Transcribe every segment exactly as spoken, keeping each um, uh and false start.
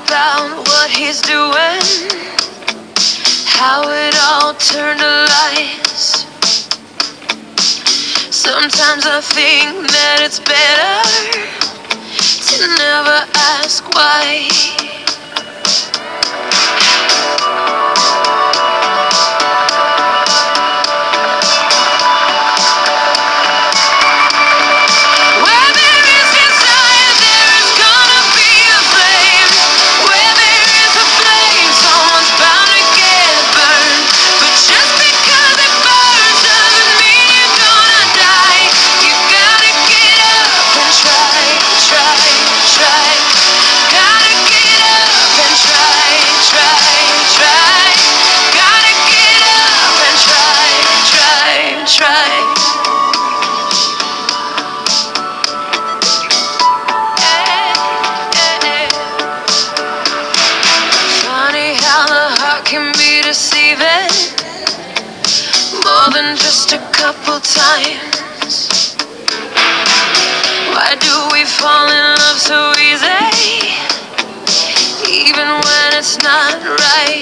about what he's doing, how it all turned to lies. Sometimes I think that it's better to never ask why. More than just a couple times. Why do we fall in love so easy, even when it's not right?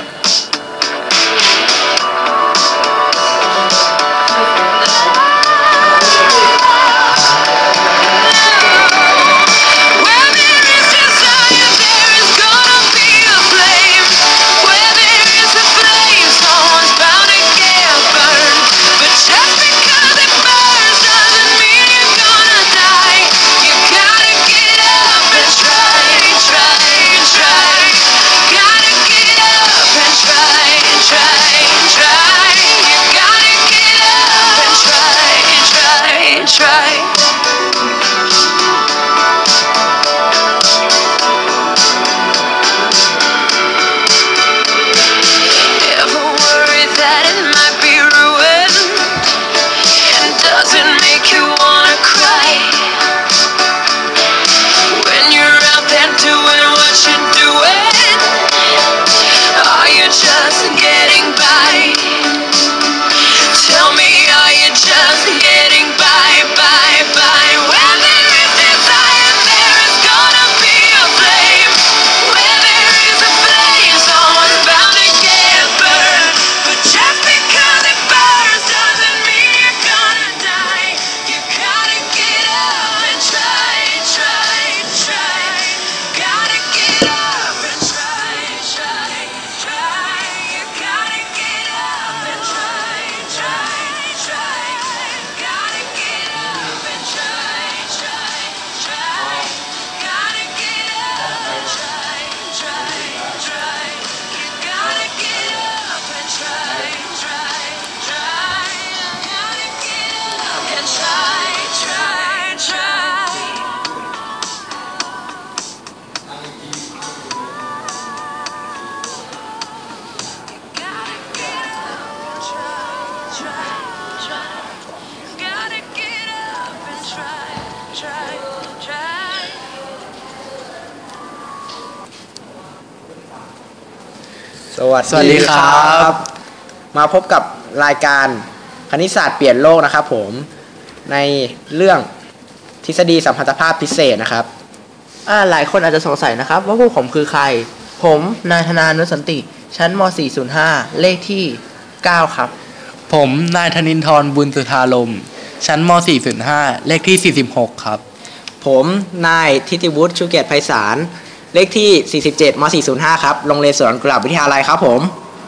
สวัสดีครับมาพบกับรายการคณิตศาสตร์เปลี่ยนโลกนะครับผมในเรื่องทฤษฎีสัมพัทธภาพพิเศษนะครับอ่าหลายคนอาจจะสงสัยนะครับว่าพวกผมคือใครผมนายธนานุสันติชั้นม สี่ศูนย์ห้า เลขที่เก้าครับผมนายธนินทร์บุญสุธารมชั้นม สี่ศูนย์ห้า เลขที่สี่สิบหกครับผมนายทิติวุฒิชูเกียรติไพศาลเลขที่สี่สิบเจ็ดม สี่ศูนย์ห้า ครับโรงเรียนสวนกุหลาบวิทยาลัยครับผม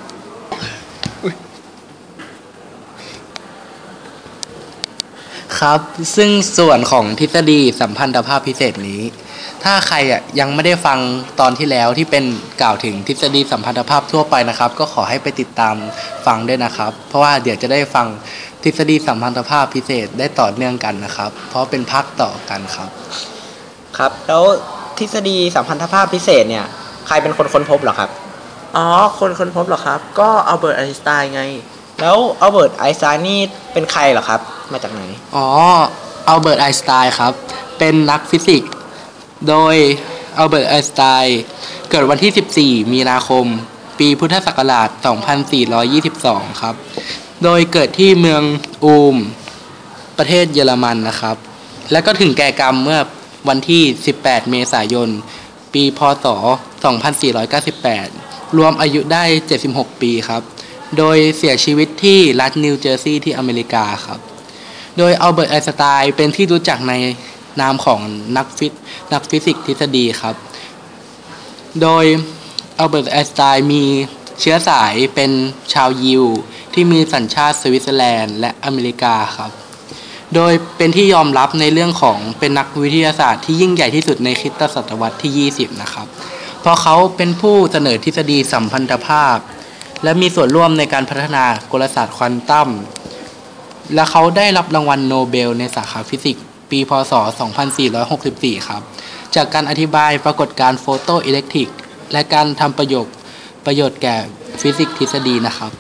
ครับซึ่งส่วนของทฤษฎีสัมพันธภาพพิเศษนี้ถ้าใครอ่ะยังไม่ได้ฟังตอนที่แล้วที่เป็นกล่าวถึงทฤษฎีสัมพันธภาพทั่วไปนะครับก็ขอให้ไปติดตามฟังด้วยนะครับเพราะว่าเดี๋ยวจะได้ฟังทฤษฎีสัมพันธภาพพิเศษได้ต่อเนื่องกันนะครับเพราะเป็นภาคต่อกันครับครับแล้วทฤษฎีสัมพันธภาพพิเศษเนี่ยใครเป็นคนค้นพบเหรอครับอ๋อคนค้นพบเหรอครับก็อัลเบิร์ตไอน์สไตน์ไงแล้วอัลเบิร์ตไอน์สไตน์นี่เป็นใครเหรอครับมาจากไหนอ๋ออัลเบิร์ตไอน์สไตน์ครับเป็นนักฟิสิกส์โดยอัลเบิร์ตไอน์สไตน์เกิดวันที่สิบสี่มีนาคมปีพุทธศักราชสองพันสี่ร้อยยี่สิบสองครับโดยเกิดที่เมืองอูมประเทศเยอรมันนะครับและก็ถึงแก่กรรมเมื่อวันที่สิบแปดเมษายนปีพ.ศ. สองพันสี่ร้อยเก้าสิบแปด รวมอายุได้เจ็ดสิบหกปีครับโดยเสียชีวิตที่รัฐนิวเจอร์ซีย์ที่อเมริกาครับโดยอัลเบิร์ตไอน์สไตน์เป็นที่รู้จักในนามของนักฟิสนักฟิสิกส์ทฤษฎีครับโดยอัลเบิร์ตไอน์สไตน์มีเชื้อสายเป็นชาวยิวที่มีสัญชาติสวิตเซอร์แลนด์และอเมริกาครับโดยเป็นที่ยอมรับในเรื่องของเป็นนักวิทยาศาสตร์ที่ยิ่งใหญ่ที่สุดในคริสตศตวรรษที่ยี่สิบนะครับเพราะเขาเป็นผู้เสนอทฤษฎีสัมพันธภาพและมีส่วนร่วมในการพัฒนากลศาสตร์ควอนตัมและเขาได้รับรางวัลโนเบลในสาขาฟิสิกส์ปีพ.ศ. สองพันสี่ร้อยหกสิบสี่ครับจากการอธิบายปรากฏการณ์โฟโตอิเล็กทริกและการทำประโยชน์ประโยชน์แก่ฟิสิกส์ทฤษฎีนะครับ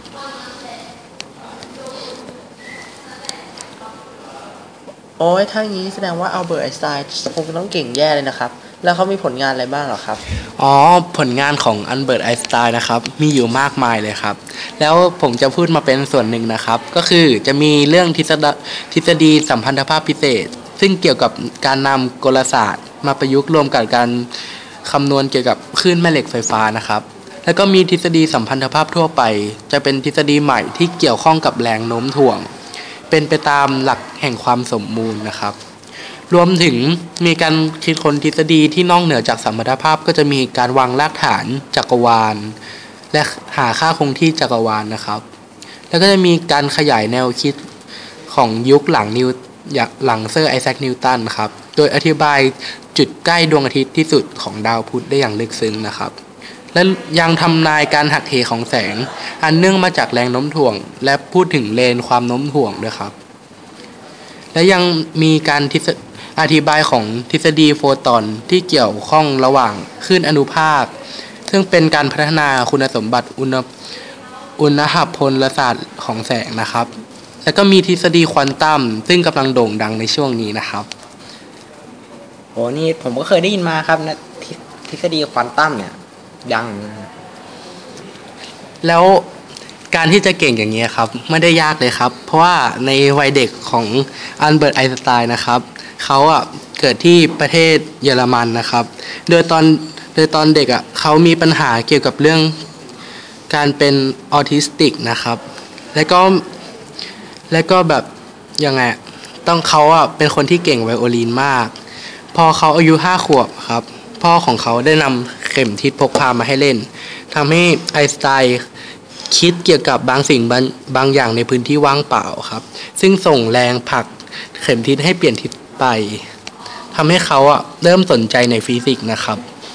โอ้ยถ้างี้แสดงว่าอัลเบิร์ตไอน์สไตน์คงต้องเก่งแย่เลยนะครับแล้วเขามีผลงานอะไรบ้างหรอครับอ๋อผลงานของอัลเบิร์ตไอน์สไตน์นะครับมีอยู่มากมายเลยครับแล้วผมจะพูดมาเป็นส่วนหนึ่งนะครับก็คือจะมีเรื่องทฤษฎีทฤษฎีสัมพันธภาพพิเศษซึ่งเกี่ยวกับการนำกลศาสตร์มาประยุกต์รวมกับการคำนวณเกี่ยวกับคลื่นแม่เหล็กไฟฟ้านะครับแล้วก็มีทฤษฎีสัมพันธภาพทั่วไปจะเป็นทฤษฎีใหม่ที่เกี่ยวข้องกับแรงโน้มถ่วงเป็นไปตามหลักแห่งความสมมูลนะครับรวมถึงมีการคิดค้นทฤษฎีที่นอกเหนือจากสัมพันธภาพก็จะมีการวางรากฐานจักรวาลและหาค่าคงที่จักรวาลนะครับแล้วก็จะมีการขยายแนวคิดของยุคหลังนิวหลังเซอร์ไอแซคนิวตันครับโดยอธิบายจุดใกล้ดวงอาทิตย์ที่สุดของดาวพุธได้อย่างลึกซึ้งนะครับและยังทำนายการหักเหของแสงอันเนื่องมาจากแรงโน้มถ่วงและพูดถึงเลนความโน้มถ่วงด้วยครับและยังมีการอธิบายของทฤษฎีโฟตอนที่เกี่ยวข้องระหว่างคลื่นอนุภาคซึ่งเป็นการพัฒนาคุณสมบัติอุณหอุณหพลศาสตร์ของแสงนะครับแล้วก็มีทฤษฎีควอนตัมซึ่งกำลังโด่งดังในช่วงนี้นะครับโอ้นี่ผมก็เคยได้ยินมาครับนะทฤษฎีควอนตัมเนี่ยดังแล้วการที่จะเก่งอย่างนี้ครับไม่ได้ยากเลยครับเพราะว่าในวัยเด็กของอัลเบิร์ตไอน์สไตน์นะครับเขาอ่ะเกิดที่ประเทศเยอรมันนะครับโดยตอนโดยตอนเด็กอ่ะเขามีปัญหาเกี่ยวกับเรื่องการเป็นออทิสติกนะครับแล้วก็แล้วก็แบบยังไงต้องเขาอ่ะเป็นคนที่เก่งไวโอลินมากพอเขาอายุห้าขวบครับพ่อของเขาได้นำเข็มทิศพกพามาให้เล่นทำให้ไอน์สไตน์คิดเกี่ยวกับบางสิ่งบางบางอย่างในพื้นที่ว่างเปล่าครับซึ่งส่งแรงผลักเข็มทิศให้เปลี่ยนทิศไปทำให้เขาอ่ะเริ่มสนใจในฟิสิกส์นะครับ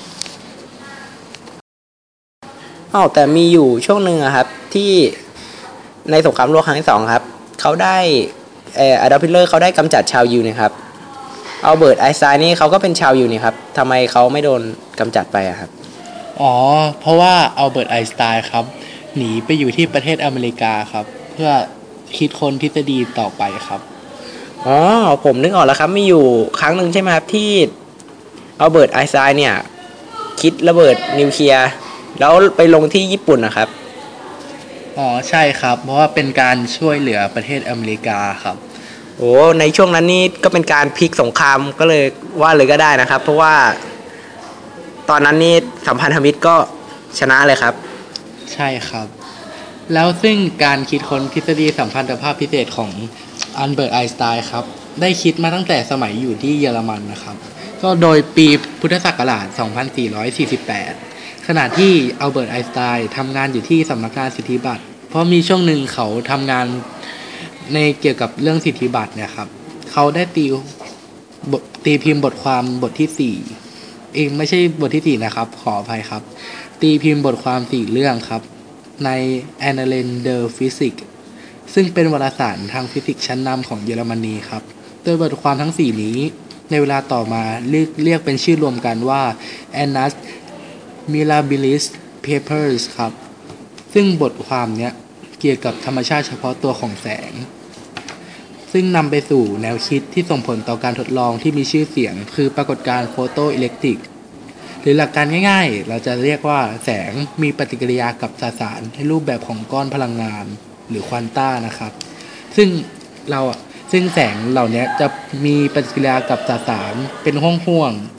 อ้าวแต่มีอยู่ช่วงหนึ่งครับที่ในสงครามโลกครั้งที่สองครับเขาได้เอ่ออดอล์ฟ ฮิตเลอร์เขาได้กำจัดชาวยิวนะครับอัลเบิร์ตไอน์สไตน์นี่เขาก็เป็นชาวยิวนี่ครับทำไมเขาไม่โดนกำจัดไปอะครับอ๋อเพราะว่าอัลเบิร์ตไอน์สไตน์ครับหนีไปอยู่ที่ประเทศอเมริกาครับเพื่อคิดค้นทฤษฎีต่อไปครับอ๋อผมนึกออกแล้วครับมีอยู่ครั้งหนึ่งใช่ไหมครับที่อัลเบิร์ตไอน์สไตน์เนี่ยคิดระเบิดนิวเคลียร์แล้วไปลงที่ญี่ปุ่นนะครับอ๋อใช่ครับเพราะว่าเป็นการช่วยเหลือประเทศอเมริกาครับโอ้ในช่วงนั้นนี่ก็เป็นการพลิกสงครามก็เลยว่าเลยก็ได้นะครับเพราะว่าตอนนั้นนี่สัมพันธมิตรก็ชนะเลยครับใช่ครับแล้วซึ่งการคิดค้นทฤษฎีสัมพันธภาพพิเศษของอัลเบิร์ตไอน์สไตน์ครับได้คิดมาตั้งแต่สมัยอยู่ที่เยอรมันนะครับก็โดยปีพุทธศักราชสองพันสี่ร้อยสี่สิบแปดขณะที่อัลเบิร์ตไอน์สไตน์ทำงานอยู่ที่สำนักงานสิทธิบัตรเพราะมีช่วงหนึ่งเขาทำงานในเกี่ยวกับเรื่องสิทธิบัตรเนี่ยครับเขาได้ตีตีพิมพ์บทความบทที่สี่เองไม่ใช่บทที่สี่นะครับขออภัยครับตีพิมพ์บทความสี่เรื่องครับใน Annalen der Physik ซึ่งเป็นวารสารทางฟิสิกส์ชั้นนำของเยอรมนีครับโดยบทความทั้งสี่นี้ในเวลาต่อมาเรียกเรียกเป็นชื่อรวมกันว่า Annus Mirabilis Papers ครับซึ่งบทความเนี้ยเกี่ยวกับธรรมชาติเฉพาะตัวของแสงซึ่งนำไปสู่แนวคิดที่ส่งผลต่อการทดลองที่มีชื่อเสียงคือปรากฏการณ์โฟโตอิเล็กทริกหรือหลักการง่ายๆเราจะเรียกว่าแสงมีปฏิกิริยากับสสารในรูปแบบของก้อนพลังงานหรือควอนต้านะครับซึ่งเราซึ่งแสงเหล่านี้จะมีปฏิกิริยากับสสารเป็นห่วงๆ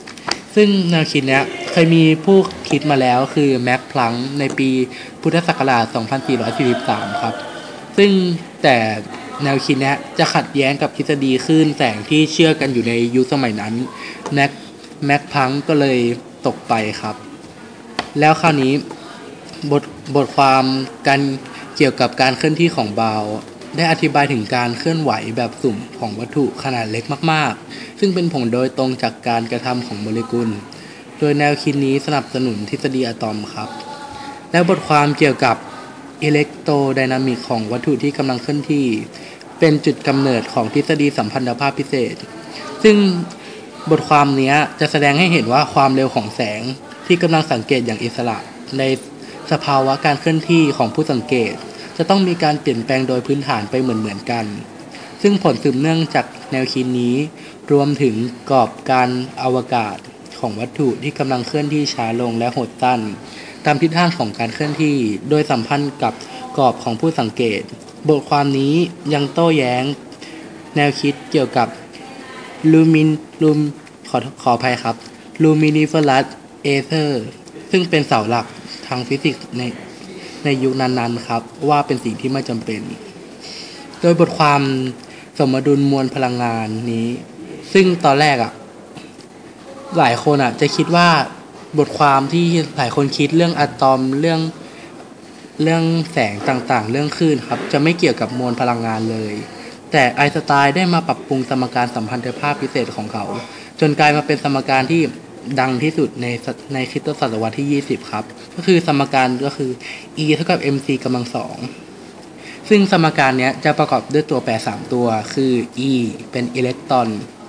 ซึ่งแนวคิดเนี้ยเคยมีผู้คิดมาแล้วคือแม็กพลังก์ในปีพุทธศักราช สองพันสี่ร้อยสี่สิบสาม ครับซึ่งแต่แนวคิดเนี้ยจะขัดแย้งกับทฤษฎีคลื่นแสงที่เชื่อกันอยู่ในยุคสมัยนั้นแม็กแม็กพลังก์ก็เลยตกไปครับแล้วคราวนี้บทบทความการเกี่ยวกับการเคลื่อนที่ของบาวได้อธิบายถึงการเคลื่อนไหวแบบสุ่มของวัตถุขนาดเล็กมากๆซึ่งเป็นผลโดยตรงจากการกระทำของโมเลกุลโดยแนวคิดนี้สนับสนุนทฤษฎีอะตอมครับและบทความเกี่ยวกับอิเล็กโทรไดนามิกของวัตถุที่กำลังเคลื่อนที่เป็นจุดกำเนิดของทฤษฎีสัมพันธภาพพิเศษซึ่งบทความนี้จะแสดงให้เห็นว่าความเร็วของแสงที่กำลังสังเกตอย่างอิสระในสภาวะการเคลื่อนที่ของผู้สังเกตจะต้องมีการเปลี่ยนแปลงโดยพื้นฐานไปเหมือนๆกันซึ่งผลสืบเนื่องจากแนวคิดนี้รวมถึงกรอบการอวกาศของวัตถุที่กำลังเคลื่อนที่ช้าลงและหดสั้นตามทิศทางของการเคลื่อนที่โดยสัมพันธ์กับกรอบของผู้สังเกตบทความนี้ยังโต้แย้งแนวคิดเกี่ยวกับลูมินลูมขอขออภัยครับ Luminiferous Ether ซึ่งเป็นเสาหลักทางฟิสิกส์ในในยุคนั้นๆครับว่าเป็นสิ่งที่ไม่จำเป็นโดยบทความสมดุลมวลพลังงานนี้ซึ่งตอนแรกอ่ะหลายคนอ่ะจะคิดว่าบทความที่หลายคนคิดเรื่องอะตอมเรื่องเรื่องแสงต่างๆเรื่องคลื่นครับจะไม่เกี่ยวกับมวลพลังงานเลยแต่ไอน์สไตน์ได้มาปรับปรุงสมการสัมพันธภาพพิเศษของเขาจนกลายมาเป็นสมการที่ดังที่สุดในในคริสตศตวรรษที่ยี่สิบครับก็คือสมการก็คือ E เท่ากับ mc กำลังสองซึ่งสมการนี้จะประกอบด้วยตัวแปรสามตัวคือ E เป็นอิเล็กตรอน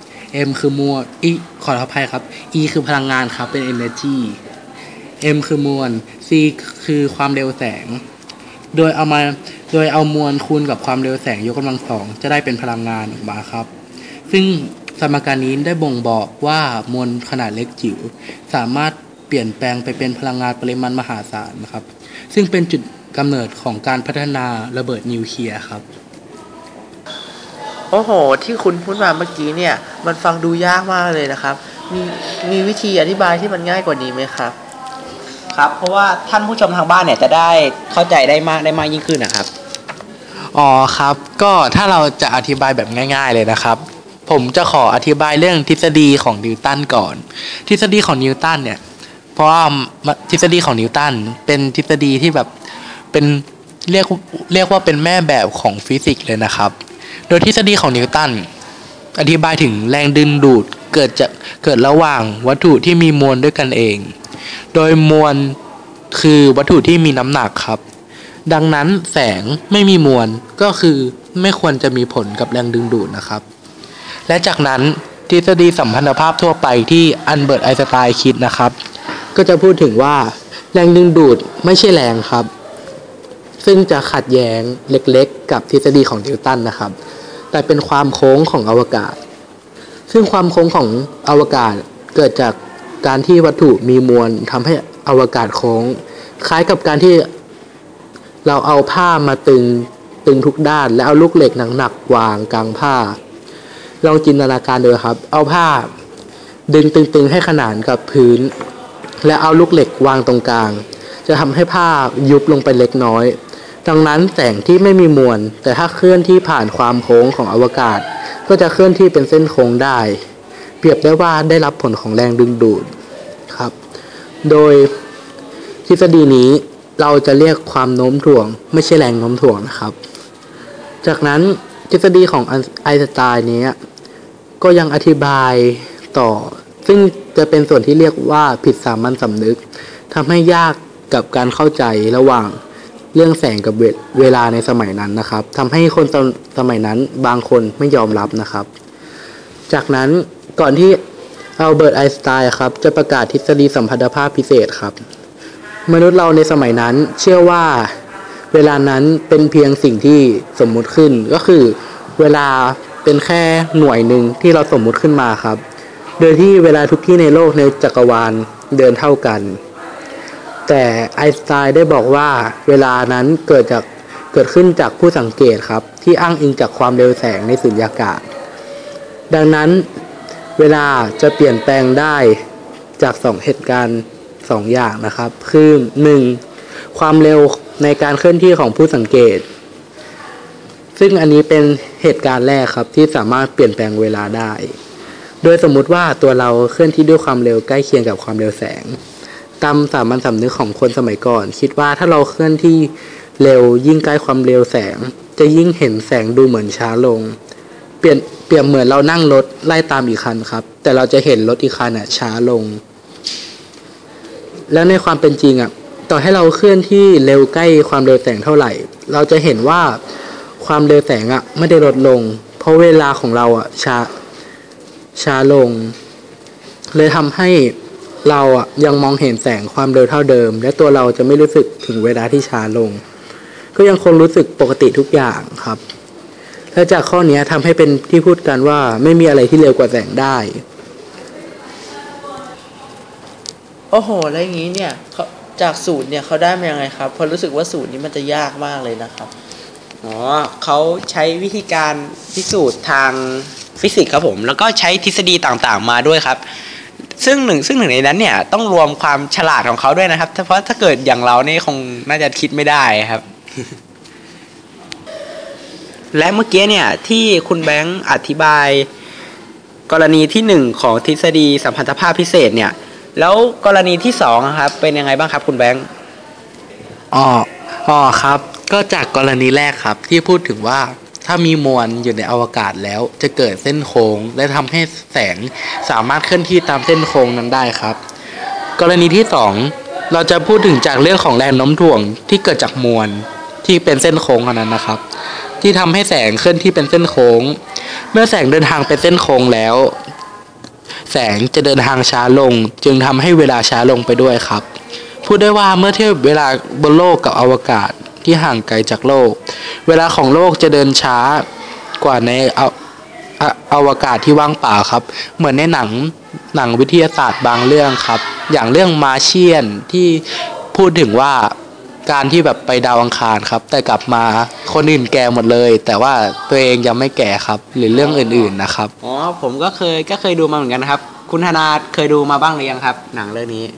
M คือมวล E ขออภัยครับ E คือพลังงานครับเป็น energy M คือมวล C คือความเร็วแสงโดยเอามาโดยเอามวลคูณกับความเร็วแสงยกกำลังสองจะได้เป็นพลังงานออกมาครับซึ่งสมการนี้ได้บ่งบอกว่ามวลขนาดเล็กจิ๋วสามารถเปลี่ยนแปลงไปเป็นพลังงานปริมาณมหาศาลนะครับซึ่งเป็นจุดกำเนิดของการพัฒนาระเบิดนิวเคลียร์ครับโอ้โหที่คุณพูดมาเมื่อกี้เนี่ยมันฟังดูยากมากเลยนะครับมีมีวิธีอธิบายที่มันง่ายกว่านี้ไหมครับครับเพราะว่าท่านผู้ชมทางบ้านเนี่ยจะได้เข้าใจได้มากได้มากยิ่งขึ้นนะครับอ๋อครับก็ถ้าเราจะอธิบายแบบง่ายๆเลยนะครับผมจะขออธิบายเรื่องทฤษฎีของนิวตันก่อนทฤษฎีของนิวตันเนี่ยเพราะว่าทฤษฎีของนิวตันเป็นทฤษฎีที่แบบเป็นเรียกเรียกว่าเป็นแม่แบบของฟิสิกส์เลยนะครับโดยทฤษฎีของนิวตันอธิบายถึงแรงดึงดูดเกิดจะเกิดระหว่างวัตถุที่มีมวลด้วยกันเองโดยมวลคือวัตถุที่มีน้ำหนักครับดังนั้นแสงไม่มีมวลก็คือไม่ควรจะมีผลกับแรงดึงดูดนะครับและจากนั้นทฤษฎีสัมพันธภาพทั่วไปที่อัลเบิร์ตไอน์สไตน์คิดนะครับก็จะพูดถึงว่าแรงดึงดูดไม่ใช่แรงครับซึ่งจะขัดแย้งเล็กๆกับทฤษฎีของนิวตันนะครับแต่เป็นความโค้งของอวกาศซึ่งความโค้งของอวกาศเกิดจากการที่วัตถุมีมวลทำให้อวกาศโค้งคล้ายกับการที่เราเอาผ้ามาตึงตึงทุกด้านและเอาลูกเหล็กหนักๆวางกลางผ้าลองจินตนาการดูครับเอาผ้าดึงตึงๆให้ขนานกับพื้นและเอาลูกเหล็กวางตรงกลางจะทำให้ผ้ายุบลงไปเล็กน้อยดังนั้นแสงที่ไม่มีมวลแต่ถ้าเคลื่อนที่ผ่านความโค้งของอวกาศก็จะเคลื่อนที่เป็นเส้นโค้งได้เปรียบได้ว่าได้รับผลของแรงดึงดูดครับโดยทฤษฎีนี้เราจะเรียกความโน้มถ่วงไม่ใช่แรงโน้มถ่วงนะครับจากนั้นทฤษฎีของไอน์สไตน์นี้ก็ยังอธิบายต่อซึ่งจะเป็นส่วนที่เรียกว่าผิดสามัญสำนึกทำให้ยากกับการเข้าใจระหว่างเรื่องแสงกับเวลาในสมัยนั้นนะครับทำให้คนสมัยนั้นบางคนไม่ยอมรับนะครับจากนั้นก่อนที่อัลเบิร์ตไอน์สไตน์ครับจะประกาศทฤษฎีสัมพันธภาพพิเศษครับมนุษย์เราในสมัยนั้นเชื่อว่าเวลานั้นเป็นเพียงสิ่งที่สมมุติขึ้นก็คือเวลาเป็นแค่หน่วยหนึ่งที่เราสมมุติขึ้นมาครับโดยที่เวลาทุกที่ในโลกในจักรวาลเดินเท่ากันแต่ไอน์สไตน์ได้บอกว่าเวลานั้นเกิดจากเกิดขึ้นจากผู้สังเกตครับที่อ้างอิงจากความเร็วแสงในสุญญากาศดังนั้นเวลาจะเปลี่ยนแปลงได้จากสองเหตุการณ์สองอย่างนะครับคือหนึ่งความเร็วในการเคลื่อนที่ของผู้สังเกตซึ่งอันนี้เป็นเหตุการณ์แรกครับที่สามารถเปลี่ยนแปลงเวลาได้โดยสมมุติว่าตัวเราเคลื่อนที่ด้วยความเร็วใกล้เคียงกับความเร็วแสงตามสามัญสำนึกของคนสมัยก่อนคิดว่าถ้าเราเคลื่อนที่เร็วยิ่งใกล้ความเร็วแสงจะยิ่งเห็นแสงดูเหมือนช้าลงเปลี่ยนเปรียบเหมือนเรานั่งรถไล่ตามอีกคันครับแต่เราจะเห็นรถอีกคันน่ะช้าลงแล้วในความเป็นจริงอ่ะต่อให้เราเคลื่อนที่เร็วใกล้ความเร็วแสงเท่าไหร่เราจะเห็นว่าความเร็วแสงอ่ะไม่ได้ลดลงเพราะเวลาของเราอ่ะช้าช้าลงเลยทำให้เราอ่ะยังมองเห็นแสงความเร็วเท่าเดิมและตัวเราจะไม่รู้สึกถึงเวลาที่ช้าลงก็ยังคงรู้สึกปกติทุกอย่างครับและจากข้อนี้ทำให้เป็นที่พูดกันว่าไม่มีอะไรที่เร็วกว่าแสงได้โอ้โหแล้วอย่างนี้เนี่ยจากสูตรเนี่ยเขาได้มายังไงครับเพราะรู้สึกว่าสูตรนี้มันจะยากมากเลยนะครับอ๋อเขาใช้วิธีการพิสูจน์ทางฟิสิกส์ครับผมแล้วก็ใช้ทฤษฎีต่างๆมาด้วยครับซึ่งหนึ่งซึ่งหนึ่งในนั้นเนี่ยต้องรวมความฉลาดของเขาด้วยนะครับเพราะถ้าเกิดอย่างเรานี่คงน่าจะคิดไม่ได้ครับ และเมื่อกี้เนี่ยที่คุณแบงค์อธิบายกรณีที่หนึ่งของทฤษฎีสัมพันธภาพพิเศษเนี่ยแล้วกรณีที่สองครับเป็นยังไงบ้างครับคุณแบงค์อ๋ออ๋อครับก็จากกรณีแรกครับที่พูดถึงว่าถ้ามีมวลอยู่ในอวกาศแล้วจะเกิดเส้นโค้งและทำให้แสงสามารถเคลื่อนที่ตามเส้นโค้งนั้นได้ครับกรณีที่สองเราจะพูดถึงจากเรื่องของแรงโน้มถ่วงที่เกิดจากมวลที่เป็นเส้นโค้งอันนั้นนะครับที่ทำให้แสงเคลื่อนที่เป็นเส้นโค้งเมื่อแสงเดินทางเป็นเส้นโค้งแล้วแสงจะเดินทางช้าลงจึงทำให้เวลาช้าลงไปด้วยครับพูดได้ว่าเมื่อเทียบเวลาบนโลกกับอวกาศที่ห่างไกลจากโลกเวลาของโลกจะเดินช้ากว่าในออวกาศที่ว่างเปล่าครับเหมือนในหนังหนังวิทยาศาสตร์บางเรื่องครับอย่างเรื่องมาเชียนที่พูดถึงว่าการที่แบบไปดาวอังคารครับแต่กลับมาคนอื่นแก่หมดเลยแต่ว่าตัวเองยังไม่แก่ครับหรือเรื่องอื่นๆนะครับอ๋อผมก็เคยก็เคยดูมาเหมือนกันนะครับคุณธนาเคยดูมาบ้างหรือยังครับหนังเรื่องนี้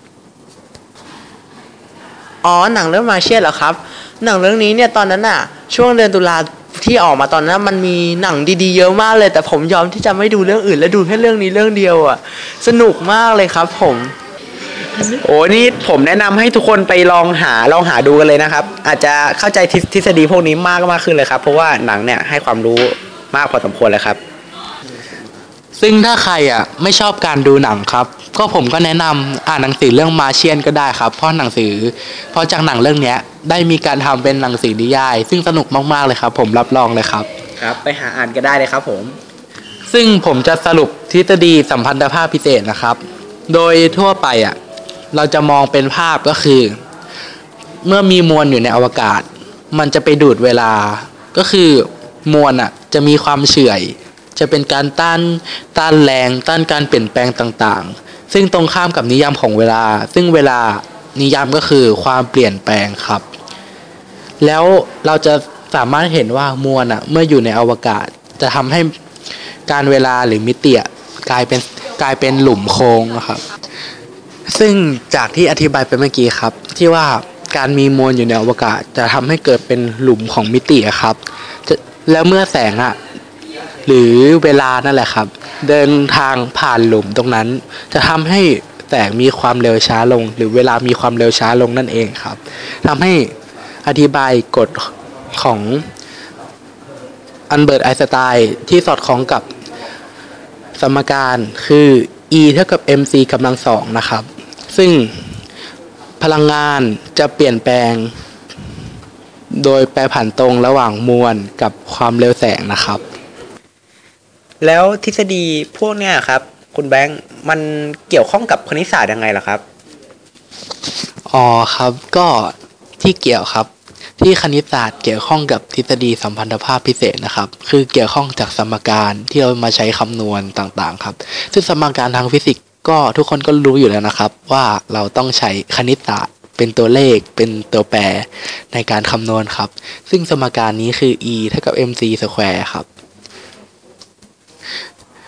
อ๋อหนังเรื่องมาเชียนเหรอครับหนังเรื่องนี้เนี่ยตอนนั้นน่ะช่วงเดือนตุลาที่ออกมาตอนนั้นมันมีหนังดีๆเยอะมากเลยแต่ผมยอมที่จะไม่ดูเรื่องอื่นและดูแค่เรื่องนี้เรื่องเดียวอ่ะสนุกมากเลยครับผมโอ้นี่ผมแนะนำให้ทุกคนไปลองหาลองหาดูกันเลยนะครับอาจจะเข้าใจทฤษฎีพวกนี้มากมากขึ้นเลยครับเพราะว่าหนังเนี่ยให้ความรู้มากพอสมควรเลยครับซึ่งถ้าใครอ่ะไม่ชอบการดูหนังครับก็ผมก็แนะนำอ่านหนังสือเรื่องมาเชียนก็ได้ครับเพราะหนังสือเพราะจากหนังเรื่องนี้ได้มีการทำเป็นหนังสือนิยายซึ่งสนุกมากๆเลยครับผมรับรองเลยครับครับไปหาอ่านก็ได้เลยครับผมซึ่งผมจะสรุปทฤษฎีสัมพันธภาพพิเศษนะครับโดยทั่วไปอ่ะเราจะมองเป็นภาพก็คือเมื่อมีมวลอยู่ในอวกาศมันจะไปดูดเวลาก็คือมวลอ่ะจะมีความเฉื่อยจะเป็นการต้านต้านแรงต้านการเปลี่ยนแปลงต่างๆซึ่งตรงข้ามกับนิยามของเวลาซึ่งเวลานิยามก็คือความเปลี่ยนแปลงครับแล้วเราจะสามารถเห็นว่ามวลอ่ะเมื่ออยู่ในอวกาศจะทำให้การเวลาหรือมิติกลายเป็นกลายเป็นหลุมโค้งครับซึ่งจากที่อธิบายไปเมื่อกี้ครับที่ว่าการมีมวลอยู่ในอวกาศจะทำให้เกิดเป็นหลุมของมิติครับแล้วเมื่อแสงอ่ะหรือเวลานั่นแหละครับเดินทางผ่านหลุมตรงนั้นจะทำให้แสงมีความเร็วช้าลงหรือเวลามีความเร็วช้าลงนั่นเองครับทำให้อธิบายกฎของอัลเบิร์ตไอน์สไตน์ที่สอดคล้องกับสมการคือ E เท่ากับ mc กำลังสองนะครับซึ่งพลังงานจะเปลี่ยนแปลงโดยแปรผันตรงระหว่างมวลกับความเร็วแสงนะครับแล้วทฤษฎีพวกเนี้ยครับคุณแบงค์มันเกี่ยวข้องกับคณิตศาสตร์ยังไงล่ะครับอ๋อครับก็ที่เกี่ยวครับที่คณิตศาสตร์เกี่ยวข้องกับทฤษฎีสัมพันธภาพพิเศษนะครับคือเกี่ยวข้องจากสมการที่เรามาใช้คำนวณต่างๆครับซึ่งสมการทางฟิสิกส์ก็ทุกคนก็รู้อยู่แล้วนะครับว่าเราต้องใช้คณิตศาสตร์เป็นตัวเลขเป็นตัวแปรในการคำนวณครับซึ่งสมการนี้คือ E เท่ากับ mc สแควร์ครับ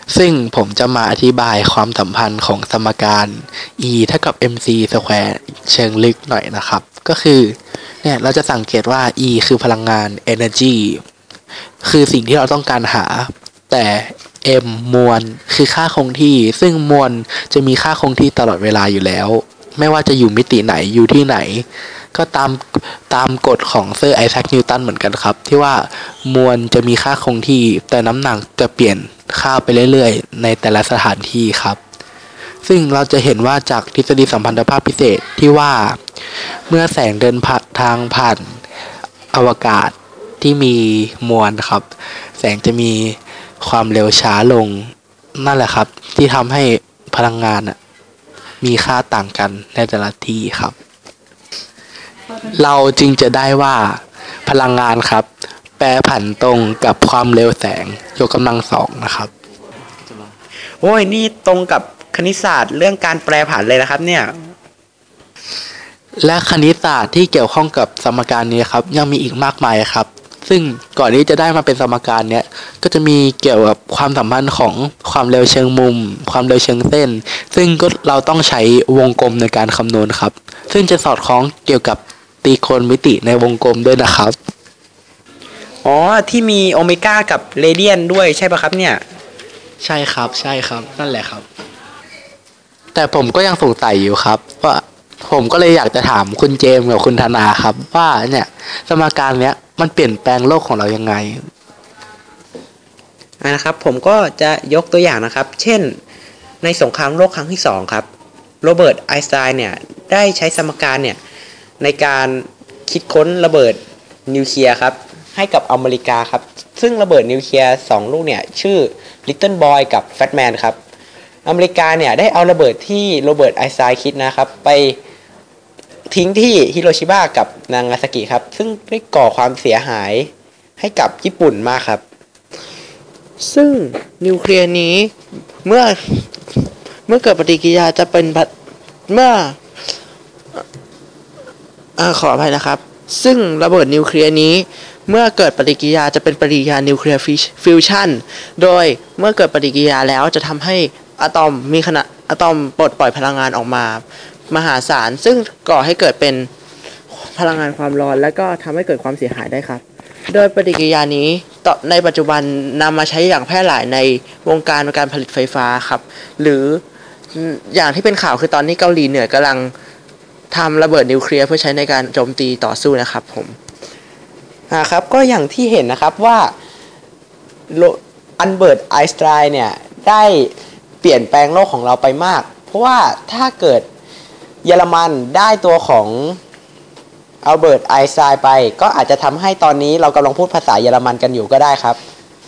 ซึ่งผมจะมาอธิบายความสัมพันธ์ของสมการ E เท่ากับ mc สแควร์เชิงลึกหน่อยนะครับก็คือเนี่ยเราจะสังเกตว่า E คือพลังงาน energy คือสิ่งที่เราต้องการหาแต่ m มวลคือค่าคงที่ซึ่งมวลจะมีค่าคงที่ตลอดเวลาอยู่แล้วไม่ว่าจะอยู่มิติไหนอยู่ที่ไหนก็ตามตามกฎของเซอร์ไอแซคนิวตันเหมือนกันครับที่ว่ามวลจะมีค่าคงที่แต่น้ำหนักจะเปลี่ยนค่าไปเรื่อยๆในแต่ละสถานที่ครับซึ่งเราจะเห็นว่าจากทฤษฎีสัมพันธภาพพิเศษที่ว่าเมื่อแสงเดินผ่านทางผ่านอวกาศที่มีมวลครับแสงจะมีความเร็วช้าลงนั่นแหละครับที่ทำให้พลังงานมีค่าต่างกันในแต่ละที่ครับเราจึงจะได้ว่าพลังงานครับแปรผันตรงกับความเร็วแสงยกกำลังสองนะครับโอ้ยนี่ตรงกับคณิตศาสตร์เรื่องการแปรผันเลยนะครับเนี่ยและคณิตศาสตร์ที่เกี่ยวข้องกับสมการนี้ครับยังมีอีกมากมายครับซึ่งก่อนที่จะได้มาเป็นสมการเนี้ยก็จะมีเกี่ยวกับความสัมพันธ์ของความเร็วเชิงมุมความเร็วเชิงเส้นซึ่งก็เราต้องใช้วงกลมในการคำนวณครับซึ่งจะสอดคล้องเกี่ยวกับตรีโกณมิติในวงกลมด้วยนะครับอ๋อที่มีโอเมก้ากับเรเดียนด้วยใช่ป่ะครับเนี่ยใช่ครับใช่ครับนั่นแหละครับแต่ผมก็ยังสงสัยอยู่ครับว่าผมก็เลยอยากจะถามคุณเจมส์กับคุณธนาครับว่าเนี่ยสมการเนี้ยมันเปลี่ยนแปลงโลกของเรายังไงนะครับผมก็จะยกตัวอย่างนะครับเช่นในสงครามโลกครั้งที่สองครับโรเบิร์ตไอน์สไตน์เนี่ยได้ใช้สมการเนี่ยในการคิดค้นระเบิดนิวเคลียร์ครับให้กับอเมริกาครับซึ่งระเบิดนิวเคลียร์สองลูกเนี่ยชื่อ Little Boy กับ Fat Man ครับอเมริกาเนี่ยได้เอาระเบิดที่โรเบิร์ตไอน์สไตน์คิดนะครับไปทิ้งที่ฮิโรชิมากับนางาซากิครับซึ่งได้ก่อความเสียหายให้กับญี่ปุ่นมากครับซึ่งนิวเคลียร์นี้เมื่อเมื่อเกิดปฏิกิริยาจะเป็นเมื่ออ่าขออภัยนะครับซึ่งระเบิดนิวเคลียร์นี้เมื่อเกิดปฏิกิริยาจะเป็นปฏิกิริยานิวเคลียร์ฟิวชันโดยเมื่อเกิดปฏิกิริยาแล้วจะทำให้อะตอมมีขนาดอะตอมปลดปล่อยพลังงานออกมามหาศาลซึ่งก่อให้เกิดเป็นพลังงานความร้อนและก็ทำให้เกิดความเสียหายได้ครับโดยปฏิกิริยานี้ต่อในปัจจุบันนำมาใช้อย่างแพร่หลายในวงการการผลิตไฟฟ้าครับหรืออย่างที่เป็นข่าวคือตอนนี้เกาหลีเหนือกำลังทำระเบิดนิวเคลียร์เพื่อใช้ในการโจมตีต่อสู้นะครับผมอ่าครับก็อย่างที่เห็นนะครับว่าอัลเบิร์ตไอน์สไตน์เนี่ยได้เปลี่ยนแปลงโลกของเราไปมากเพราะว่าถ้าเกิดเยอรมันได้ตัวของอัลเบิร์ตไอน์สไตน์ไปก็อาจจะทำให้ตอนนี้เรากำลังพูดภาษาเยอรมันกันอยู่ก็ได้ครับ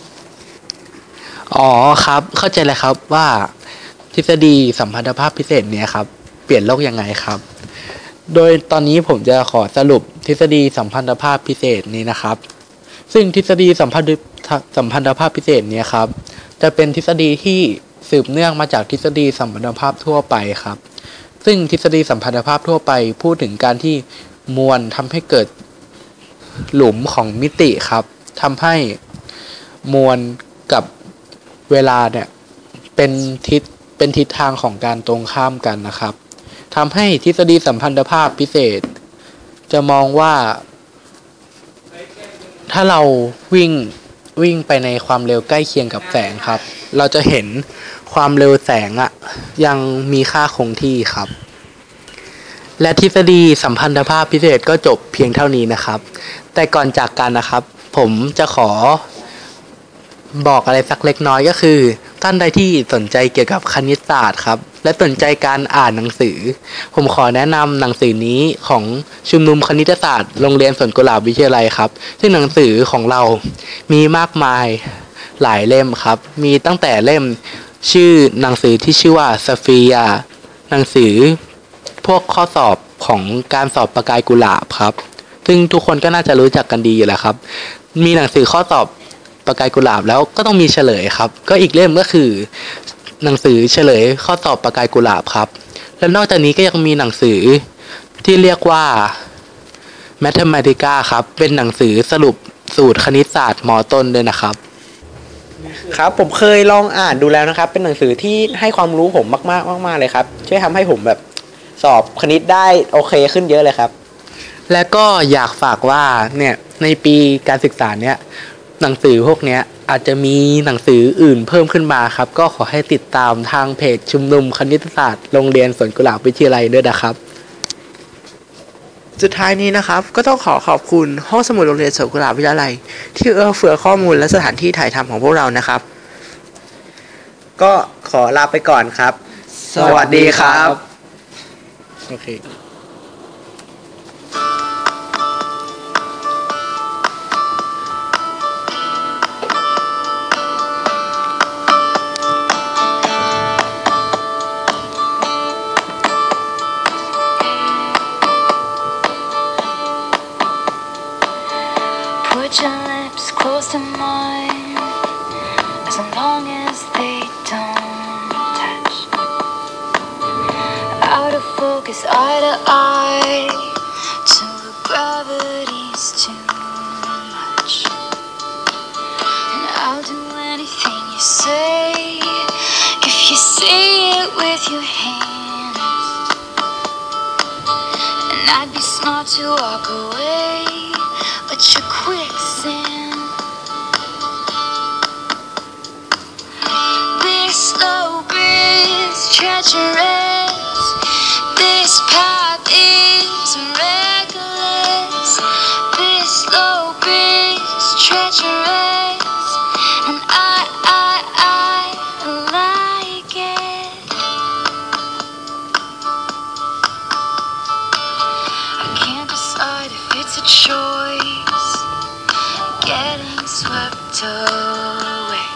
อ๋อครับเข้าใจเลยครับว่าทฤษฎีสัมพันธภาพพิเศษเนี่ยครับเปลี่ยนโลกยังไงครับโดยตอนนี้ผมจะขอสรุปทฤษฎีสัมพันธภาพพิเศษนี้นะครับซึ่งทฤษฎีสัมพันธสัมพันธภาพพิเศษเนี่ยครับจะเป็นทฤษฎีที่สืบเนื่องมาจากทฤษฎีสัมพันธภาพทั่วไปครับซึ่งทฤษฎีสัมพันธภาพทั่วไปพูดถึงการที่มวลทำให้เกิดหลุมของมิติครับทำให้มวลกับเวลาเนี่ยเป็นทิศเป็นทิศทางของการตรงข้ามกันนะครับทำให้ทฤษฎีสัมพันธภาพพิเศษจะมองว่าถ้าเราวิ่งวิ่งไปในความเร็วใกล้เคียงกับแสงครับเราจะเห็นความเร็วแสงอะยังมีค่าคงที่ครับและทฤษฎีสัมพันธภาพพิเศษก็จบเพียงเท่านี้นะครับแต่ก่อนจากกันนะครับผมจะขอบอกอะไรสักเล็กน้อยก็คือท่านใดที่สนใจเกี่ยวกับคณิตศาสตร์ครับและสนใจการอ่านหนังสือผมขอแนะนำหนังสือนี้ของชุมนุมคณิตศาสตร์โรงเรียนสวนกุหลาบวิทยาลัยครับซึ่งหนังสือของเรามีมากมายหลายเล่มครับมีตั้งแต่เล่มชื่อหนังสือที่ชื่อว่าสฟียาหนังสือพวกข้อสอบของการสอบประกายกุหลาบครับซึ่งทุกคนก็น่าจะรู้จักกันดีอยู่แล้วครับมีหนังสือข้อสอบประกายกุหลาบแล้วก็ต้องมีเฉลยครับก็อีกเล่มก็คือหนังสือเฉลยข้อสอบประกายกุหลาบครับและนอกจากนี้ก็ยังมีหนังสือที่เรียกว่า Mathematica ครับเป็นหนังสือสรุปสูตรคณิตศาสตร์ม.ต้นด้วยนะครับครับผมเคยลองอ่านดูแล้วนะครับ เป็นหนังสือที่ให้ความรู้ผมมากๆมากๆเลยครับช่วยทำให้ผมแบบสอบคณิตได้โอเคขึ้นเยอะเลยครับและก็อยากฝากว่าเนี่ยในปีการศึกษาเนี้ยหนังสือพวกเนี้ยอาจจะมีหนังสืออื่นเพิ่มขึ้นมาครับก็ขอให้ติดตามทางเพจชุมนุมคณิตศาสตร์โรงเรียนสวนกุหลาบวิทยาลัยด้วยนะครับสุดท้ายนี้นะครับก็ต้องขอขอบคุณห้องสมุดโรงเรียนสวนกุหลาบวิทยาลัยที่เอื้อเฟื้อข้อมูลและสถานที่ถ่ายทำของพวกเรานะครับก็ขอลาไปก่อนครับ สวัสดีครับโอเค Put your lips close to mine, as long as they don't touch. Out of focus, eye to eye, till the gravity's too much. And I'll do anything you say, if you say it with your hands. And I'd be smart to walk away, but you're quicksand. This slow breeze, treacherous. This path is reckless. This slow breeze, treacherous. And I, I, I like it. I can't decide if it's a choice, getting swept away.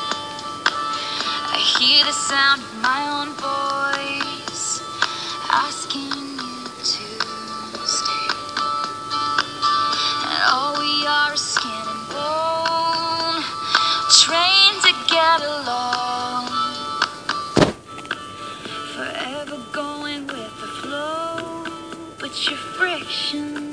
I hear the sound of my own voice asking you to stay. And all we are is skin and bone, trained to get along. Forever going with the flow, but your friction